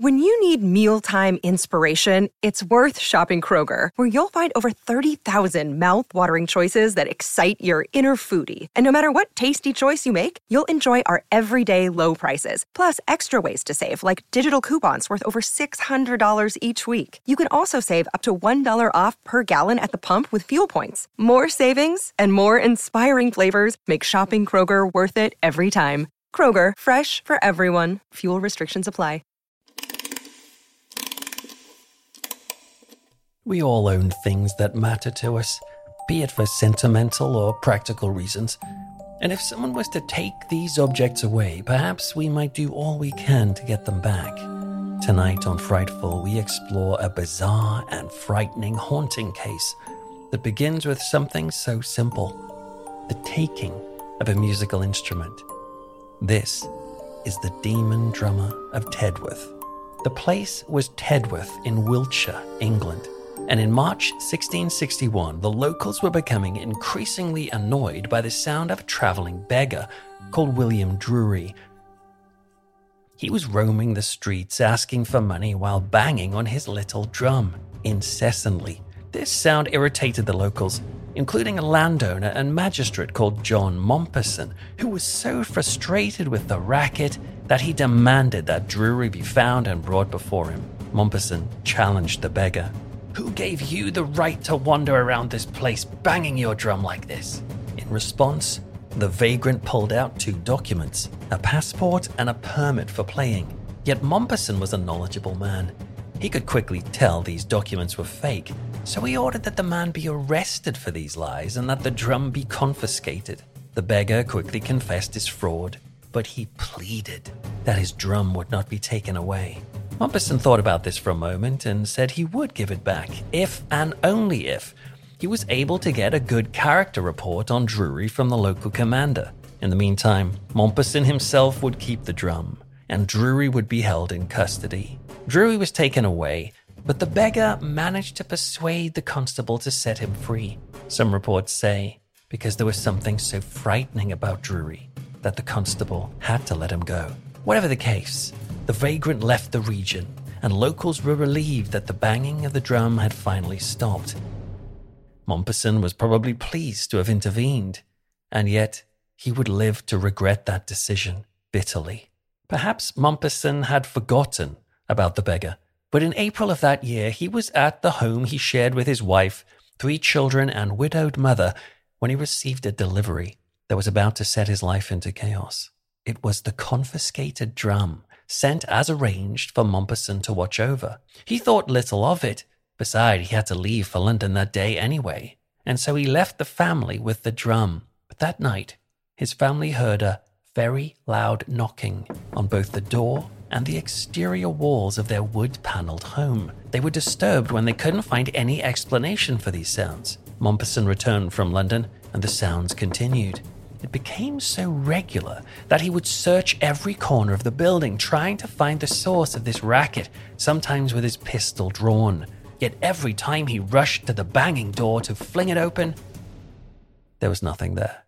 When you need mealtime inspiration, it's worth shopping Kroger, where you'll find over 30,000 mouth-watering choices that excite your inner foodie. And no matter what tasty choice you make, you'll enjoy our everyday low prices, plus extra ways to save, like digital coupons worth over $600 each week. You can also save up to $1 off per gallon at the pump with fuel points. More savings and more inspiring flavors make shopping Kroger worth it every time. Kroger, fresh for everyone. Fuel restrictions apply. We all own things that matter to us, be it for sentimental or practical reasons. And if someone was to take these objects away, perhaps we might do all we can to get them back. Tonight on Frightful, we explore a bizarre and frightening haunting case that begins with something so simple: the taking of a musical instrument. This is the Demon Drummer of Tedworth. The place was Tedworth in Wiltshire, England. And in March 1661, the locals were becoming increasingly annoyed by the sound of a traveling beggar called William Drury. He was roaming the streets asking for money while banging on his little drum incessantly. This sound irritated the locals, including a landowner and magistrate called John Mompesson, who was so frustrated with the racket that he demanded that Drury be found and brought before him. Mompesson challenged the beggar. "Who gave you the right to wander around this place banging your drum like this?" In response, the vagrant pulled out 2 documents, a passport and a permit for playing. Yet Mompesson was a knowledgeable man. He could quickly tell these documents were fake, so he ordered that the man be arrested for these lies and that the drum be confiscated. The beggar quickly confessed his fraud, but he pleaded that his drum would not be taken away. Mompesson thought about this for a moment and said he would give it back if and only if he was able to get a good character report on Drury from the local commander. In the meantime, Mompesson himself would keep the drum, and Drury would be held in custody. Drury was taken away, but the beggar managed to persuade the constable to set him free. Some reports say because there was something so frightening about Drury that the constable had to let him go. Whatever the case, the vagrant left the region, and locals were relieved that the banging of the drum had finally stopped. Mompesson was probably pleased to have intervened, and yet he would live to regret that decision bitterly. Perhaps Mompesson had forgotten about the beggar, but in April of that year, he was at the home he shared with his wife, 3 children, and widowed mother when he received a delivery that was about to set his life into chaos. It was the confiscated drum, sent as arranged for Mompesson to watch over. He thought little of it. Besides, he had to leave for London that day anyway, and so he left the family with the drum. But that night, his family heard a very loud knocking on both the door and the exterior walls of their wood-paneled home. They were disturbed when they couldn't find any explanation for these sounds. Mompesson returned from London, and the sounds continued. It became so regular that he would search every corner of the building, trying to find the source of this racket, sometimes with his pistol drawn. Yet every time he rushed to the banging door to fling it open, there was nothing there.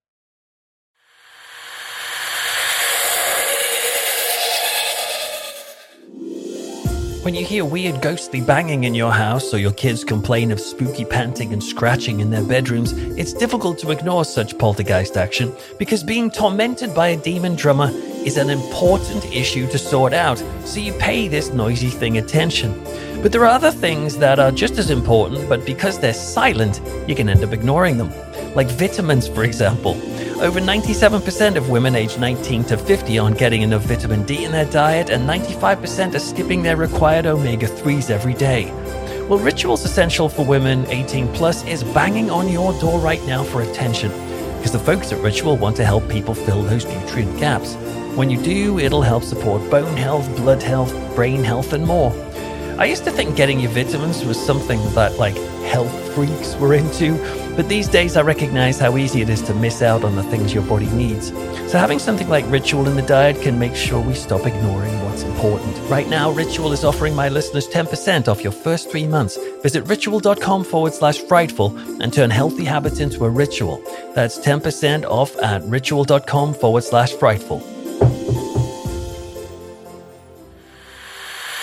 When you hear weird ghostly banging in your house or your kids complain of spooky panting and scratching in their bedrooms, it's difficult to ignore such poltergeist action because being tormented by a demon drummer is an important issue to sort out, so you pay this noisy thing attention. But there are other things that are just as important, but because they're silent, you can end up ignoring them. Like vitamins, for example. Over 97% of women aged 19 to 50 aren't getting enough vitamin D in their diet, and 95% are skipping their required omega-3s every day. Well, Ritual's Essential for Women 18 Plus is banging on your door right now for attention, because the folks at Ritual want to help people fill those nutrient gaps. When you do, it'll help support bone health, blood health, brain health, and more. I used to think getting your vitamins was something that, health freaks were into, but these days I recognize how easy it is to miss out on the things your body needs. So having something like Ritual in the diet can make sure we stop ignoring what's important. Right now, Ritual is offering my listeners 10% off your first 3 months. Visit ritual.com/frightful and turn healthy habits into a ritual. That's 10% off at ritual.com/frightful.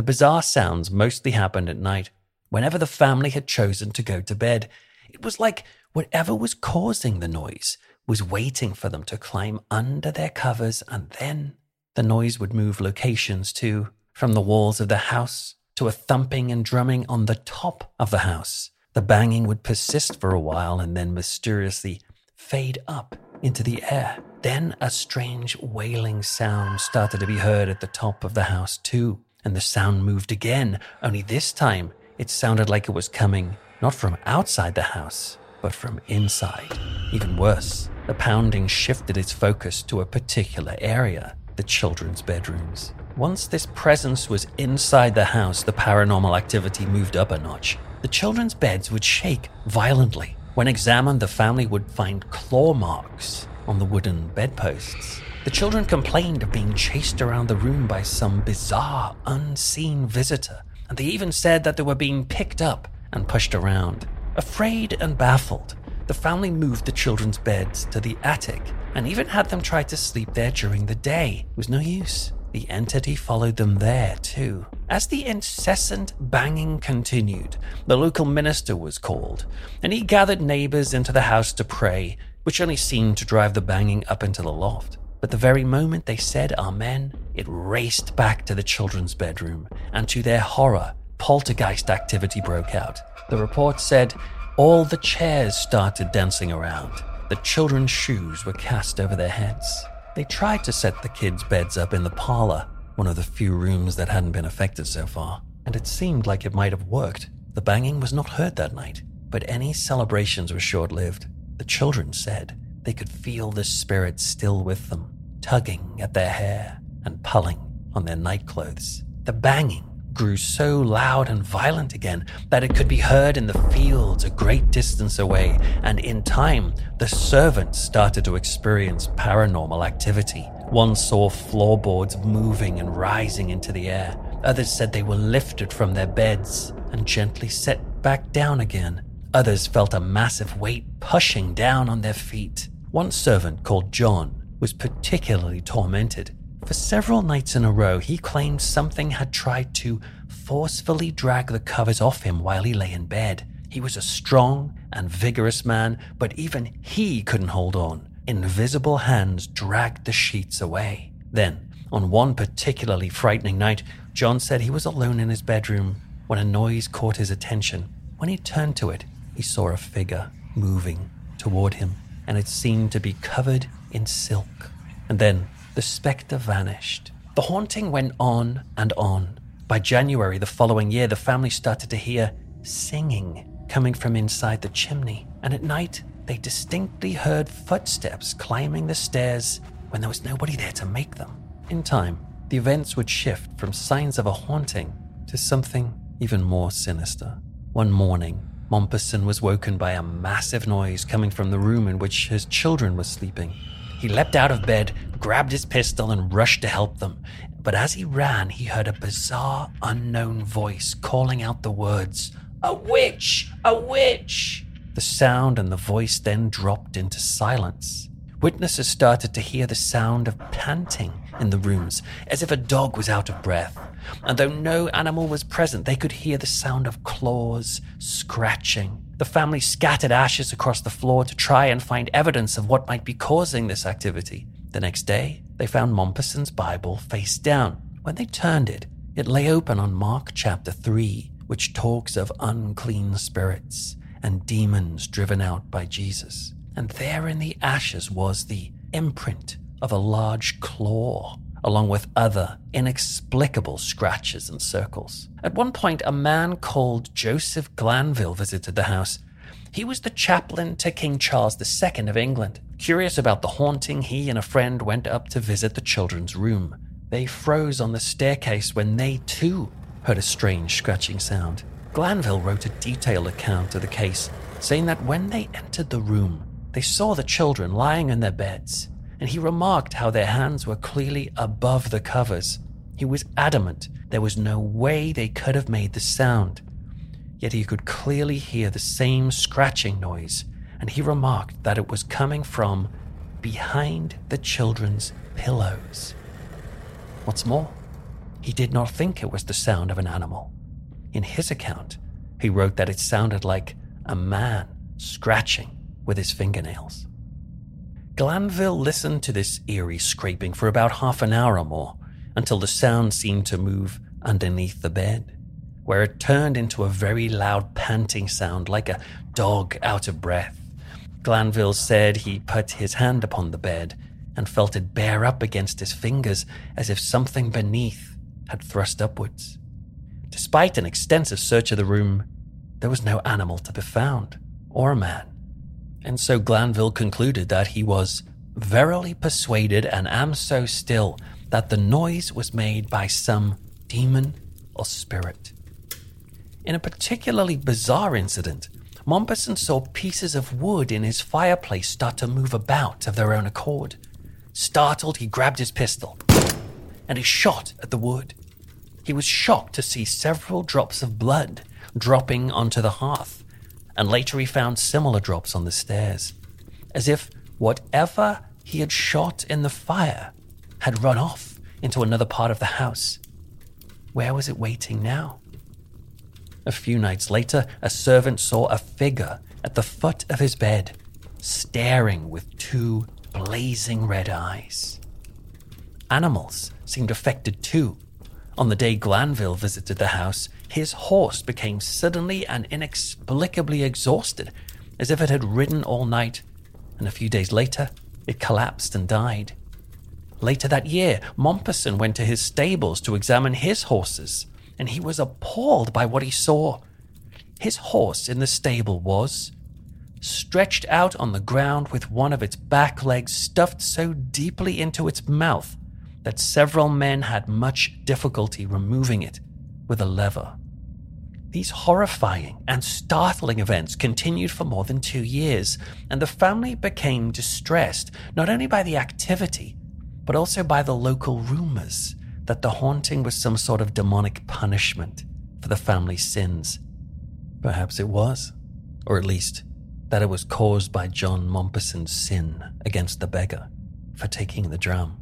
bizarre sounds mostly happened at night, whenever the family had chosen to go to bed. It was like whatever was causing the noise was waiting for them to climb under their covers, and then the noise would move locations too, from the walls of the house to a thumping and drumming on the top of the house. The banging would persist for a while and then mysteriously fade up into the air. Then a strange wailing sound started to be heard at the top of the house too, and the sound moved again, only this time it sounded like it was coming not from outside the house, but from inside. Even worse, the pounding shifted its focus to a particular area, the children's bedrooms. Once this presence was inside the house, the paranormal activity moved up a notch. The children's beds would shake violently. When examined, the family would find claw marks on the wooden bedposts. The children complained of being chased around the room by some bizarre, unseen visitor, and they even said that they were being picked up and pushed around. Afraid and baffled, the family moved the children's beds to the attic and even had them try to sleep there during the day. It was no use. The entity followed them there too. As the incessant banging continued, the local minister was called, and he gathered neighbors into the house to pray, which only seemed to drive the banging up into the loft. But the very moment they said amen, it raced back to the children's bedroom, and to their horror, poltergeist activity broke out. The report said all the chairs started dancing around. The children's shoes were cast over their heads. They tried to set the kids' beds up in the parlor, one of the few rooms that hadn't been affected so far, and it seemed like it might have worked. The banging was not heard that night, but any celebrations were short-lived. The children said they could feel the spirit still with them, tugging at their hair and pulling on their nightclothes. The banging grew so loud and violent again that it could be heard in the fields a great distance away, and in time, the servants started to experience paranormal activity. One saw floorboards moving and rising into the air. Others said they were lifted from their beds and gently set back down again. Others felt a massive weight pushing down on their feet. One servant called John was particularly tormented. For several nights in a row, he claimed something had tried to forcefully drag the covers off him while he lay in bed. He was a strong and vigorous man, but even he couldn't hold on. Invisible hands dragged the sheets away. Then, on one particularly frightening night, John said he was alone in his bedroom when a noise caught his attention. When he turned to it, he saw a figure moving toward him, and it seemed to be covered in silk. And then the specter vanished. The haunting went on and on. By January the following year, the family started to hear singing coming from inside the chimney, and at night they distinctly heard footsteps climbing the stairs when there was nobody there to make them. In time, the events would shift from signs of a haunting to something even more sinister. One morning, Mompesson was woken by a massive noise coming from the room in which his children were sleeping. He leapt out of bed, grabbed his pistol, and rushed to help them. But as he ran, he heard a bizarre, unknown voice calling out the words, "A witch! A witch!" The sound and the voice then dropped into silence. Witnesses started to hear the sound of panting in the rooms, as if a dog was out of breath. And though no animal was present, they could hear the sound of claws scratching. The family scattered ashes across the floor to try and find evidence of what might be causing this activity. The next day, they found Mompesson's Bible face down. When they turned it, it lay open on Mark chapter 3, which talks of unclean spirits and demons driven out by Jesus. And there in the ashes was the imprint of a large claw, along with other inexplicable scratches and circles. At one point, a man called Joseph Glanville visited the house. He was the chaplain to King Charles II of England. Curious about the haunting, he and a friend went up to visit the children's room. They froze on the staircase when they too heard a strange scratching sound. Glanville wrote a detailed account of the case, saying that when they entered the room, they saw the children lying in their beds, and he remarked how their hands were clearly above the covers. He was adamant there was no way they could have made the sound, yet he could clearly hear the same scratching noise, and he remarked that it was coming from behind the children's pillows. What's more, he did not think it was the sound of an animal. In his account, he wrote that it sounded like a man scratching with his fingernails. Glanville listened to this eerie scraping for about half an hour or more, until the sound seemed to move underneath the bed, where it turned into a very loud panting sound like a dog out of breath. Glanville said he put his hand upon the bed and felt it bear up against his fingers as if something beneath had thrust upwards. Despite an extensive search of the room, there was no animal to be found, or a man. And so Glanville concluded that he was verily persuaded, and am so still, that the noise was made by some demon or spirit. In a particularly bizarre incident, Mompesson saw pieces of wood in his fireplace start to move about of their own accord. Startled, he grabbed his pistol, and he shot at the wood. He was shocked to see several drops of blood dropping onto the hearth, and later he found similar drops on the stairs, as if whatever he had shot in the fire had run off into another part of the house. Where was it waiting now? A few nights later, a servant saw a figure at the foot of his bed, staring with two blazing red eyes. Animals seemed affected too. On the day Glanville visited the house, his horse became suddenly and inexplicably exhausted, as if it had ridden all night, and a few days later, it collapsed and died. Later that year, Mompesson went to his stables to examine his horses, and he was appalled by what he saw. His horse in the stable was stretched out on the ground with one of its back legs stuffed so deeply into its mouth that several men had much difficulty removing it with a lever. These horrifying and startling events continued for more than 2 years, and the family became distressed not only by the activity, but also by the local rumors that the haunting was some sort of demonic punishment for the family's sins. Perhaps it was, or at least that it was caused by John Mompesson's sin against the beggar for taking the drum.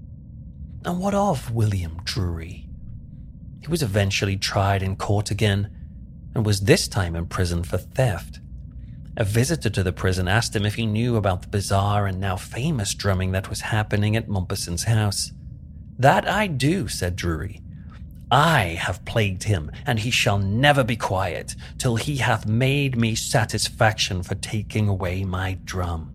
And what of William Drury? He was eventually tried in court again, and was this time imprisoned for theft. A visitor to the prison asked him if he knew about the bizarre and now famous drumming that was happening at Mompesson's house. "That I do," said Drury. "I have plagued him, and he shall never be quiet till he hath made me satisfaction for taking away my drum."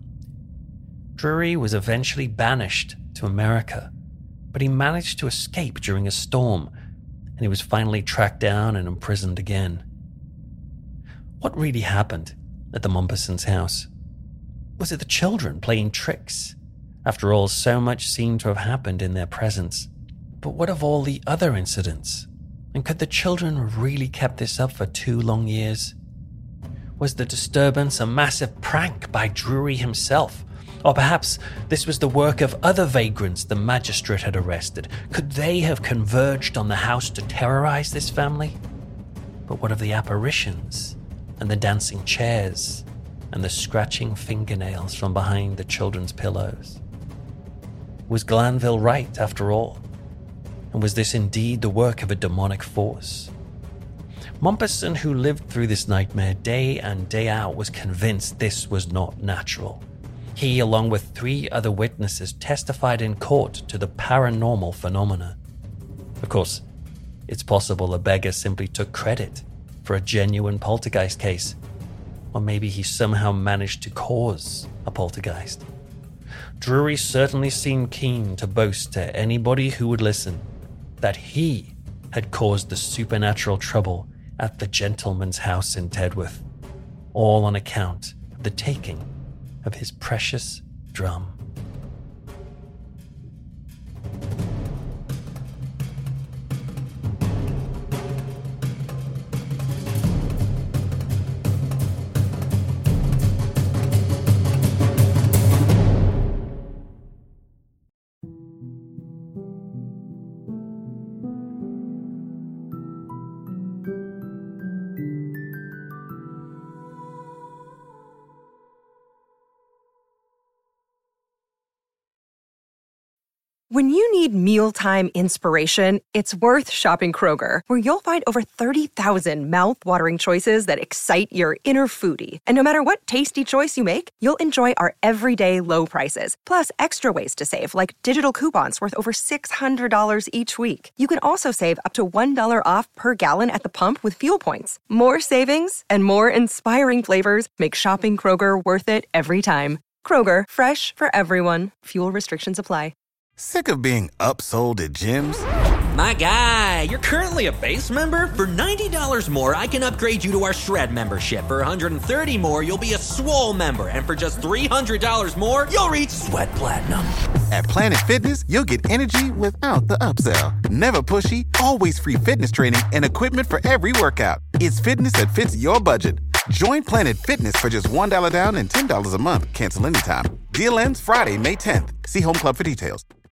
Drury was eventually banished to America, but he managed to escape during a storm, and he was finally tracked down and imprisoned again. What really happened at the Mompesson's house? Was it the children playing tricks? After all, so much seemed to have happened in their presence. But what of all the other incidents? And could the children have really kept this up for 2 long years? Was the disturbance a massive prank by Drury himself? Or perhaps this was the work of other vagrants the magistrate had arrested? Could they have converged on the house to terrorize this family? But what of the apparitions, and the dancing chairs, and the scratching fingernails from behind the children's pillows? Was Glanville right after all? And was this indeed the work of a demonic force? Mompesson, who lived through this nightmare day and day out, was convinced this was not natural. He, along with 3 other witnesses, testified in court to the paranormal phenomena. Of course, it's possible the beggar simply took credit for a genuine poltergeist case, or maybe he somehow managed to cause a poltergeist. Drury certainly seemed keen to boast to anybody who would listen that he had caused the supernatural trouble at the gentleman's house in Tedworth, all on account of the taking of his precious drum. When you need mealtime inspiration, it's worth shopping Kroger, where you'll find over 30,000 mouth-watering choices that excite your inner foodie. And no matter what tasty choice you make, you'll enjoy our everyday low prices, plus extra ways to save, like digital coupons worth over $600 each week. You can also save up to $1 off per gallon at the pump with fuel points. More savings and more inspiring flavors make shopping Kroger worth it every time. Kroger, fresh for everyone. Fuel restrictions apply. Sick of being upsold at gyms? My guy, you're currently a base member? For $90 more, I can upgrade you to our Shred membership. For $130 more, you'll be a Swole member. And for just $300 more, you'll reach Sweat Platinum. At Planet Fitness, you'll get energy without the upsell. Never pushy, always free fitness training and equipment for every workout. It's fitness that fits your budget. Join Planet Fitness for just $1 down and $10 a month. Cancel anytime. Deal ends Friday, May 10th. See Home Club for details.